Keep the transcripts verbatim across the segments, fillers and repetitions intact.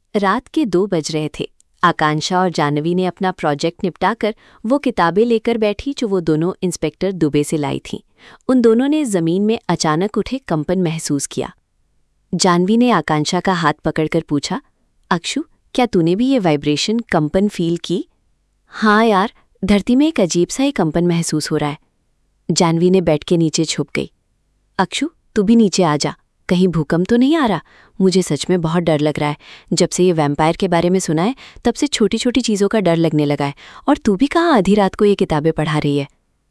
रात के दो बज रहे थे। आकांक्षा और जानवी ने अपना प्रोजेक्ट निपटाकर वो किताबें लेकर बैठी जो वो दोनों इंस्पेक्टर दुबे से लाई थीं। उन दोनों ने जमीन में अचानक उठे कंपन महसूस किया। जानवी ने आकांक्षा का हाथ पकड़कर पूछा, अक्षु, क्या तूने भी ये वाइब्रेशन कंपन फील की? हाँ यार, धरती में एक अजीब सा ही कंपन महसूस हो रहा है। जानवी ने बेड के नीचे छुप गई। अक्षु, तू भी नीचे आ जा, कहीं भूकंप तो नहीं आ रहा? मुझे सच में बहुत डर लग रहा है। जब से ये वैम्पायर के बारे में सुना है तब से छोटी छोटी चीज़ों का डर लगने लगा है। और तू भी कहाँ आधी रात को ये किताबें पढ़ा रही है?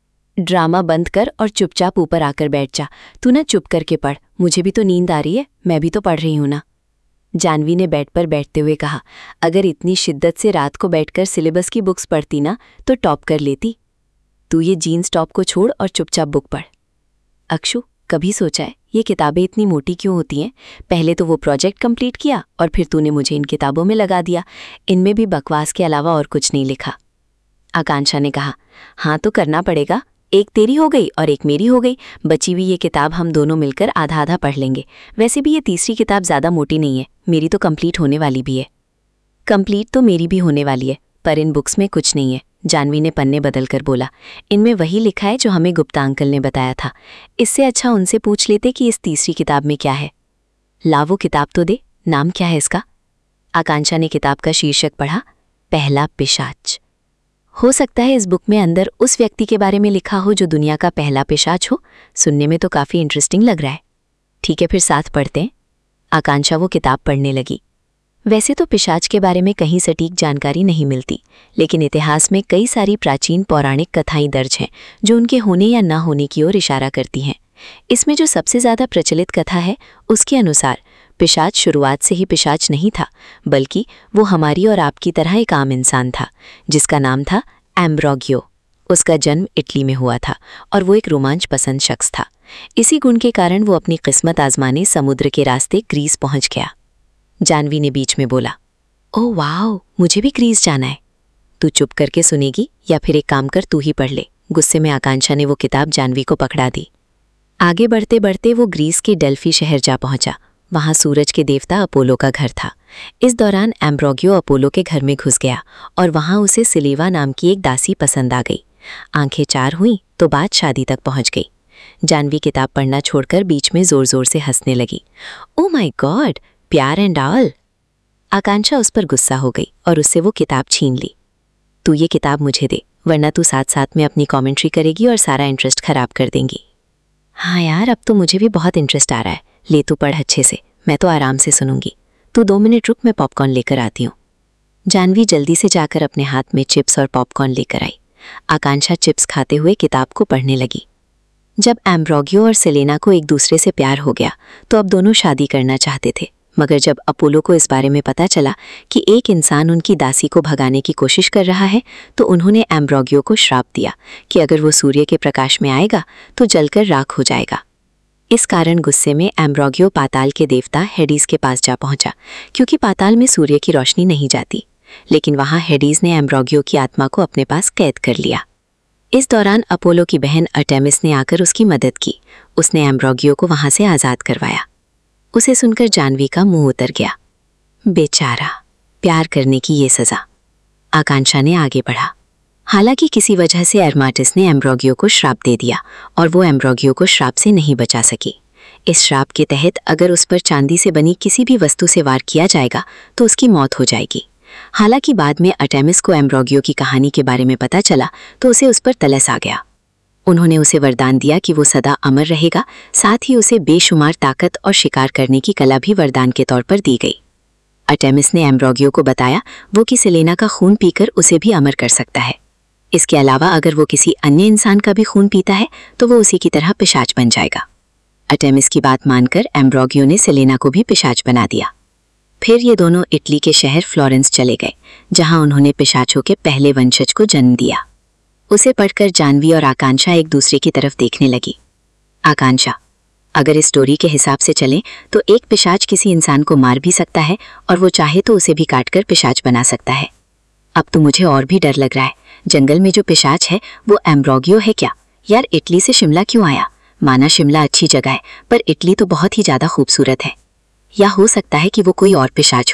ड्रामा बंद कर और चुपचाप ऊपर आकर बैठ जा। तू ना चुप करके पढ़, मुझे भी तो नींद आ रही है, मैं भी तो पढ़ रही हूँ ना। जानवी ने बेड पर बैठते हुए कहा, अगर इतनी शिद्दत से रात को बैठकर सिलेबस की बुक्स पढ़ती ना तो टॉप कर लेती। तू ये जीन्स टॉप को छोड़ और चुपचाप बुक पढ़। अक्षु, कभी सोचा है ये किताबें इतनी मोटी क्यों होती हैं? पहले तो वो प्रोजेक्ट कंप्लीट किया और फिर तूने मुझे इन किताबों में लगा दिया। इनमें भी बकवास के अलावा और कुछ नहीं लिखा। आकांक्षा ने कहा, हाँ तो करना पड़ेगा, एक तेरी हो गई और एक मेरी हो गई। बची हुई ये किताब हम दोनों मिलकर आधा आधा पढ़ लेंगे। वैसे भी ये तीसरी किताब ज़्यादा मोटी नहीं है, मेरी तो कंप्लीट होने वाली भी है। कंप्लीट तो मेरी भी होने वाली है, पर इन बुक्स में कुछ नहीं है। जानवी ने पन्ने बदलकर बोला, इनमें वही लिखा है जो हमें गुप्ता अंकल ने बताया था। इससे अच्छा उनसे पूछ लेते कि इस तीसरी किताब में क्या है। ला वो किताब तो दे, नाम क्या है इसका? आकांक्षा ने किताब का शीर्षक पढ़ा, पहला पिशाच। हो सकता है इस बुक में अंदर उस व्यक्ति के बारे में लिखा हो जो दुनिया का पहला पिशाच हो। सुनने में तो काफ़ी इंटरेस्टिंग लग रहा है। ठीक है, फिर साथ पढ़ते हैं। आकांक्षा वो किताब पढ़ने लगी। वैसे तो पिशाच के बारे में कहीं सटीक जानकारी नहीं मिलती, लेकिन इतिहास में कई सारी प्राचीन पौराणिक कथाएं दर्ज हैं जो उनके होने या न होने की ओर इशारा करती हैं। इसमें जो सबसे ज़्यादा प्रचलित कथा है उसके अनुसार पिशाच शुरुआत से ही पिशाच नहीं था, बल्कि वो हमारी और आपकी तरह एक आम इंसान था जिसका नाम था एम्ब्रोगियो। उसका जन्म इटली में हुआ था और वो एक रोमांच पसंद शख्स था। इसी गुण के कारण वो अपनी किस्मत आजमाने समुद्र के रास्ते ग्रीस पहुंच गया। जानवी ने बीच में बोला, ओह वाओ, मुझे भी ग्रीस जाना है। तू चुप करके सुनेगी या फिर एक काम कर, तू ही पढ़ ले। गुस्से में आकांक्षा ने वो किताब जानवी को पकड़ा दी। आगे बढ़ते बढ़ते वो ग्रीस के डेल्फी शहर जा पहुंचा। वहां सूरज के देवता अपोलो का घर था। इस दौरान एम्ब्रोगियो अपोलो के घर में घुस गया और वहां उसे सिलेवा नाम की एक दासी पसंद आ गई। आंखें चार हुई तो बात शादी तक पहुंच गई। जानवी किताब पढ़ना छोड़कर बीच में जोर जोर से हंसने लगी। ओ माय गॉड, प्यार एंड ऑल। आकांक्षा उस पर गुस्सा हो गई और उससे वो किताब छीन ली। तू ये किताब मुझे दे, वरना तू साथ साथ में अपनी कमेंट्री करेगी और सारा इंटरेस्ट खराब कर देंगी। हाँ यार, अब तो मुझे भी बहुत इंटरेस्ट आ रहा है। ले तू पढ़ अच्छे से, मैं तो आराम से सुनूंगी। तू दो मिनट रुक, मैं पॉपकॉर्न लेकर आती हूँ। जानवी जल्दी से जाकर अपने हाथ में चिप्स और पॉपकॉर्न लेकर आई। आकांक्षा चिप्स खाते हुए किताब को पढ़ने लगी। जब एम्ब्रोगियो और सेलेना को एक दूसरे से प्यार हो गया तो अब दोनों शादी करना चाहते थे, मगर जब अपोलो को इस बारे में पता चला कि एक इंसान उनकी दासी को भगाने की कोशिश कर रहा है तो उन्होंने एम्ब्रोगियो को श्राप दिया कि अगर वो सूर्य के प्रकाश में आएगा तो जलकर राख हो जाएगा। इस कारण गुस्से में एम्ब्रोगियो पाताल के देवता हेडीज के पास जा पहुंचा, क्योंकि पाताल में सूर्य की रोशनी नहीं जाती। लेकिन वहां हेडीज ने एम्ब्रोगियो की आत्मा को अपने पास कैद कर लिया। इस दौरान अपोलो की बहन अर्टेमिस ने आकर उसकी मदद की। उसने एम्ब्रोगियो को वहां से आज़ाद करवाया। उसे सुनकर जानवी का मुंह उतर गया। बेचारा, प्यार करने की ये सज़ा। आकांक्षा ने आगे बढ़ा। हालांकि किसी वजह से एरमाटिस ने एम्ब्रोगियो को श्राप दे दिया और वो एम्ब्रोगियो को श्राप से नहीं बचा सकी। इस श्राप के तहत अगर उस पर चांदी से बनी किसी भी वस्तु से वार किया जाएगा तो उसकी मौत हो जाएगी। हालांकि बाद में अर्टेमिस को एम्ब्रोगियो की कहानी के बारे में पता चला तो उसे उस पर तलस आ गया। उन्होंने उसे वरदान दिया कि वो सदा अमर रहेगा। साथ ही उसे बेशुमार ताकत और शिकार करने की कला भी वरदान के तौर पर दी गई। अर्टेमिस ने एम्ब्रोगियो को बताया वो कि सेलेना का खून पीकर उसे भी अमर कर सकता है। इसके अलावा अगर वो किसी अन्य इंसान का भी खून पीता है तो वो उसी की तरह पिशाच बन जाएगा। अर्टेमिस की बात मानकर एम्ब्रोगियो ने सेलेना को भी पिशाच बना दिया। फिर ये दोनों इटली के शहर फ्लोरेंस चले गए, जहां उन्होंने पिशाचों के पहले वंशज को जन्म दिया। उसे पढ़कर जानवी और आकांक्षा एक दूसरे की तरफ देखने लगी। आकांक्षा, अगर इस स्टोरी के हिसाब से चलें तो एक पिशाच किसी इंसान को मार भी सकता है और वो चाहे तो उसे भी काटकर पिशाच बना सकता है। अब तो मुझे और भी डर लग रहा है। जंगल में जो पिशाच है वो एम्ब्रोगियो है क्या? यार, इटली से शिमला क्यों आया? माना शिमला अच्छी जगह है, पर इटली तो बहुत ही ज़्यादा खूबसूरत है। या हो सकता है कि वो कोई और पिशाच हो।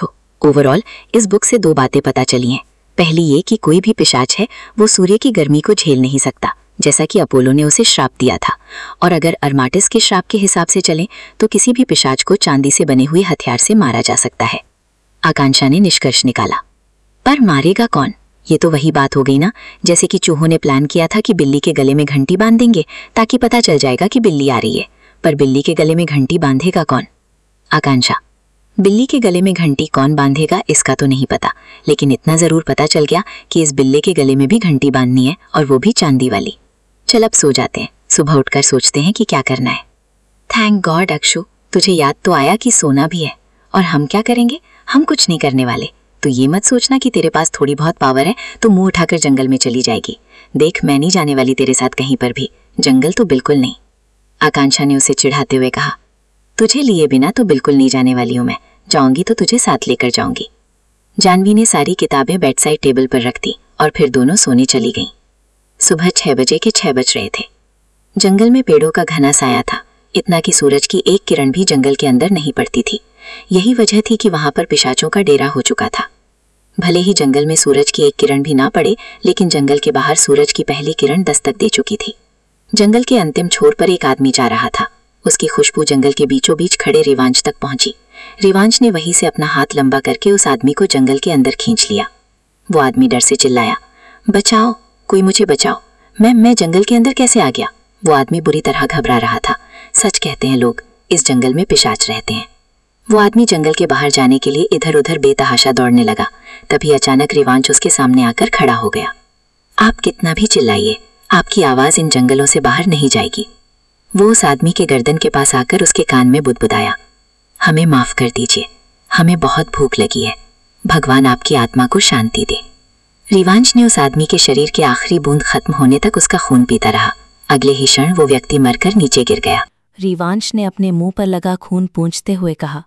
ओवरऑल इस बुक से दो बातें पता चली हैं। पहली ये कि कोई भी पिशाच है वो सूर्य की गर्मी को झेल नहीं सकता, जैसा कि अपोलो ने उसे श्राप दिया था। और अगर अर्माटिस के श्राप के हिसाब से चलें तो किसी भी पिशाच को चांदी से बने हुए हथियार से मारा जा सकता है। आकांक्षा ने निष्कर्ष निकाला। पर मारेगा कौन? ये तो वही बात हो गई ना, जैसे कि चूहों ने प्लान किया था कि बिल्ली के गले में घंटी बांध देंगे ताकि पता चल जाएगा कि बिल्ली आ रही है। पर बिल्ली के गले में घंटी बांधेगा कौन? आकांक्षा: बिल्ली के गले में घंटी कौन बांधेगा इसका तो नहीं पता, लेकिन इतना जरूर पता चल गया कि इस बिल्ले के गले में भी घंटी बांधनी है, और वो भी चांदी वाली। चल अब सो जाते हैं, सुबह उठकर सोचते हैं कि क्या करना है। थैंक गॉड अक्षु, तुझे याद तो आया कि सोना भी है। और हम क्या करेंगे? हम कुछ नहीं करने वाले। तो ये मत सोचना कि तेरे पास थोड़ी बहुत पावर है तो मुंह उठाकर जंगल में चली जाएगी। देख, मैं नहीं जाने वाली तेरे साथ कहीं पर भी, जंगल तो बिल्कुल नहीं। आकांक्षा ने उसे चिढ़ाते हुए कहा। तुझे लिए बिना तो बिल्कुल नहीं जाने वाली हूं मैं, जाऊंगी तो तुझे साथ लेकर जाऊंगी। जानवी ने सारी किताबें बेड साइड टेबल पर रख दी और फिर दोनों सोने चली गईं। सुबह छह बजे के छह बज रहे थे। जंगल में पेड़ों का घना साया था, इतना कि सूरज की एक किरण भी जंगल के अंदर नहीं पड़ती थी। यही वजह थी कि वहां पर पिशाचों का डेरा हो चुका था। भले ही जंगल में सूरज की एक किरण भी ना पड़े, लेकिन जंगल के बाहर सूरज की पहली किरण दस्तक दे चुकी थी। जंगल के अंतिम छोर पर एक आदमी जा रहा था। उसकी खुशबू जंगल के बीचों बीच खड़े रिवांश तक पहुंची। रिवांश ने वहीं से अपना हाथ लंबा करके उस आदमी को जंगल के अंदर खींच लिया। वो आदमी डर से चिल्लाया, बचाओ, कोई मुझे बचाओ, मैं मैं जंगल के अंदर कैसे आ गया? वो आदमी बुरी तरह घबरा रहा था। सच कहते हैं लोग, इस जंगल में पिशाच रहते हैं। वो आदमी जंगल के बाहर जाने के लिए इधर उधर बेतहाशा दौड़ने लगा। तभी अचानक रिवांश उसके सामने आकर खड़ा हो गया। आप कितना भी चिल्लाइए, आपकी आवाज इन जंगलों से बाहर नहीं जाएगी। वो उस आदमी के गर्दन के पास आकर उसके कान में बुदबुदाया, हमें माफ कर दीजिए, हमें बहुत भूख लगी है, भगवान आपकी आत्मा को शांति दे। रिवांश ने उस आदमी के शरीर की आखिरी बूंद खत्म होने तक उसका खून पीता रहा। अगले ही क्षण वो व्यक्ति मरकर नीचे गिर गया। रिवांश ने अपने मुंह पर लगा खून पोंछते हुए कहा,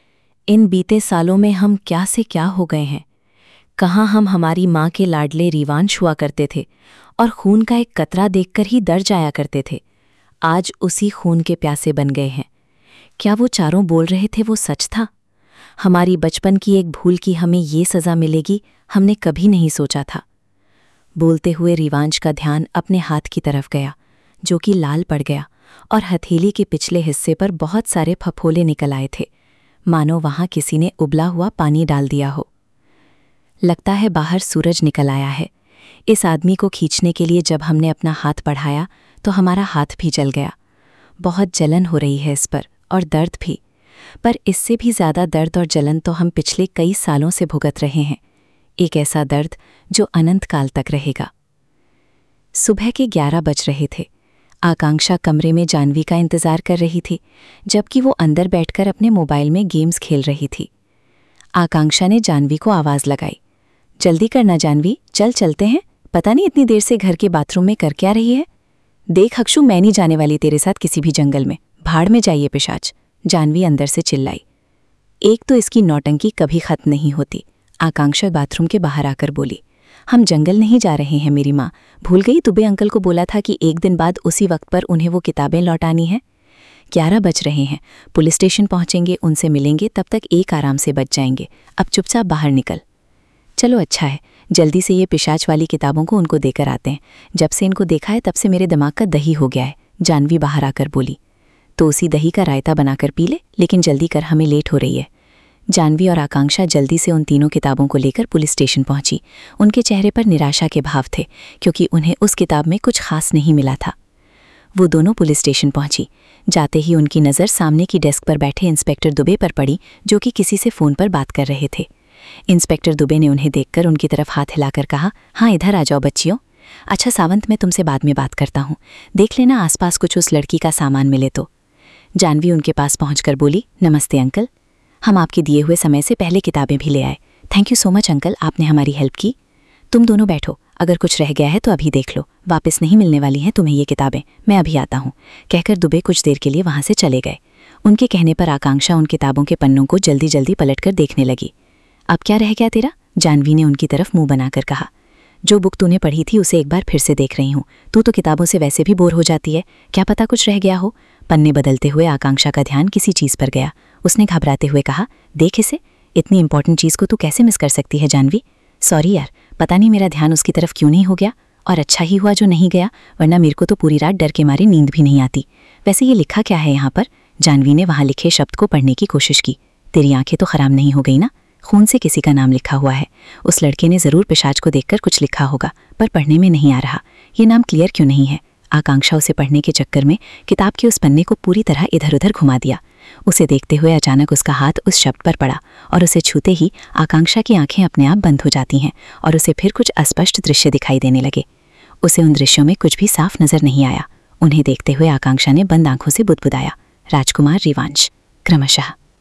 इन बीते सालों में हम क्या से क्या हो गए हैं। कहाँ हम हमारी माँ के लाडले रिवांश हुआ करते थे और खून का एक कतरा देखकर ही डर जाया करते थे। आज उसी खून के प्यासे बन गए हैं। क्या वो चारों बोल रहे थे वो सच था? हमारी बचपन की एक भूल की हमें ये सज़ा मिलेगी, हमने कभी नहीं सोचा था। बोलते हुए रिवांश का ध्यान अपने हाथ की तरफ गया, जो कि लाल पड़ गया और हथेली के पिछले हिस्से पर बहुत सारे फफोले निकल आए थे, मानो वहां किसी ने उबला हुआ पानी डाल दिया हो। लगता है बाहर सूरज निकल आया है। इस आदमी को खींचने के लिए जब हमने अपना हाथ बढ़ाया तो हमारा हाथ भी जल गया। बहुत जलन हो रही है इस पर, और दर्द भी। पर इससे भी ज़्यादा दर्द और जलन तो हम पिछले कई सालों से भुगत रहे हैं, एक ऐसा दर्द जो अनंत काल तक रहेगा। सुबह के ग्यारह बज रहे थे। आकांक्षा कमरे में जानवी का इंतज़ार कर रही थी, जबकि वो अंदर बैठकर अपने मोबाइल में गेम्स खेल रही थी। आकांक्षा ने जानवी को आवाज़ लगाई, जल्दी करना जानवी, चल चलते हैं। पता नहीं इतनी देर से घर के बाथरूम में कर क्या रही है। देख अक्षु, मैं नहीं जाने वाली तेरे साथ किसी भी जंगल में, भाड़ में जाइए पिशाच, जानवी अंदर से चिल्लाई। एक तो इसकी नौटंकी कभी खत्म नहीं होती। आकांक्षा बाथरूम के बाहर आकर बोली, हम जंगल नहीं जा रहे हैं मेरी माँ, भूल गई दुबे अंकल को बोला था कि एक दिन बाद उसी वक्त पर उन्हें वो किताबें लौटानी हैं। ग्यारह बज रहे हैं, पुलिस स्टेशन पहुंचेंगे, उनसे मिलेंगे, तब तक एक आराम से बच जाएंगे। अब चुपचाप बाहर निकल। चलो अच्छा है, जल्दी से ये पिशाच वाली किताबों को उनको देकर आते हैं। जब से इनको देखा है तब से मेरे दिमाग का दही हो गया है, जानवी बाहर आकर बोली। तो उसी दही का रायता बनाकर पी ले, लेकिन जल्दी कर, हमें लेट हो रही है। जानवी और आकांक्षा जल्दी से उन तीनों किताबों को लेकर पुलिस स्टेशन पहुंची। उनके चेहरे पर निराशा के भाव थे, क्योंकि उन्हें उस किताब में कुछ खास नहीं मिला था। वो दोनों पुलिस स्टेशन पहुंची। जाते ही उनकी नज़र सामने की डेस्क पर बैठे इंस्पेक्टर दुबे पर पड़ी, जो कि किसी से फ़ोन पर बात कर रहे थे। इंस्पेक्टर दुबे ने उन्हें देखकर उनकी तरफ हाथ हिलाकर कहा, हाँ इधर आ जाओ बच्चियों। अच्छा सावंत, मैं तुमसे बाद में बात करता हूँ, देख लेना आसपास कुछ उस लड़की का सामान मिले तो। जानवी उनके पास पहुंचकर बोली, नमस्ते अंकल, हम आपके दिए हुए समय से पहले किताबें भी ले आए। Thank you so much uncle, आपने हमारी हेल्प की। तुम दोनों बैठो, अगर कुछ रह गया है तो अभी देख लो, वापस नहीं मिलने वाली हैं तुम्हें ये किताबें, मैं अभी आता हूँ, कहकर दुबे कुछ देर के लिए वहाँ से चले गए। उनके कहने पर आकांक्षा उन किताबों के पन्नों को जल्दी जल्दी पलटकर देखने लगी। अब क्या रह गया तेरा? जानवी ने उनकी तरफ मुंह बनाकर कहा। जो बुक तूने पढ़ी थी उसे एक बार फिर से देख रही हूँ, तू तो किताबों से वैसे भी बोर हो जाती है, क्या पता कुछ रह गया हो। पन्ने बदलते हुए आकांक्षा का ध्यान किसी चीज़ पर गया। उसने घबराते हुए कहा, देख इसे, इतनी इंपॉर्टेंट चीज़ को तू कैसे मिस कर सकती है जानवी? सॉरी यार, पता नहीं मेरा ध्यान उसकी तरफ क्यों नहीं हो गया, और अच्छा ही हुआ जो नहीं गया, वरना मेरे को तो पूरी रात डर के मारे नींद भी नहीं आती। वैसे ये लिखा क्या है यहाँ पर? जानवी ने वहाँ लिखे शब्द को पढ़ने की कोशिश की। तेरी आंखें तो खराब नहीं हो गई ना? खून से किसी का नाम लिखा हुआ है। उस लड़के ने ज़रूर पिशाच को देखकर कुछ लिखा होगा, पर पढ़ने में नहीं आ रहा। ये नाम क्लियर क्यों नहीं है? आकांक्षा उसे पढ़ने के चक्कर में किताब के उस पन्ने को पूरी तरह इधर उधर घुमा दिया। उसे देखते हुए अचानक उसका हाथ उस शब्द पर पड़ा और उसे छूते ही आकांक्षा की आंखें अपने आप बंद हो जाती हैं और उसे फिर कुछ अस्पष्ट दृश्य दिखाई देने लगे। उसे उन दृश्यों में कुछ भी साफ नजर नहीं आया। उन्हें देखते हुए आकांक्षा ने बंद आंखों से बुदबुदाया, राजकुमार रिवांश। क्रमशः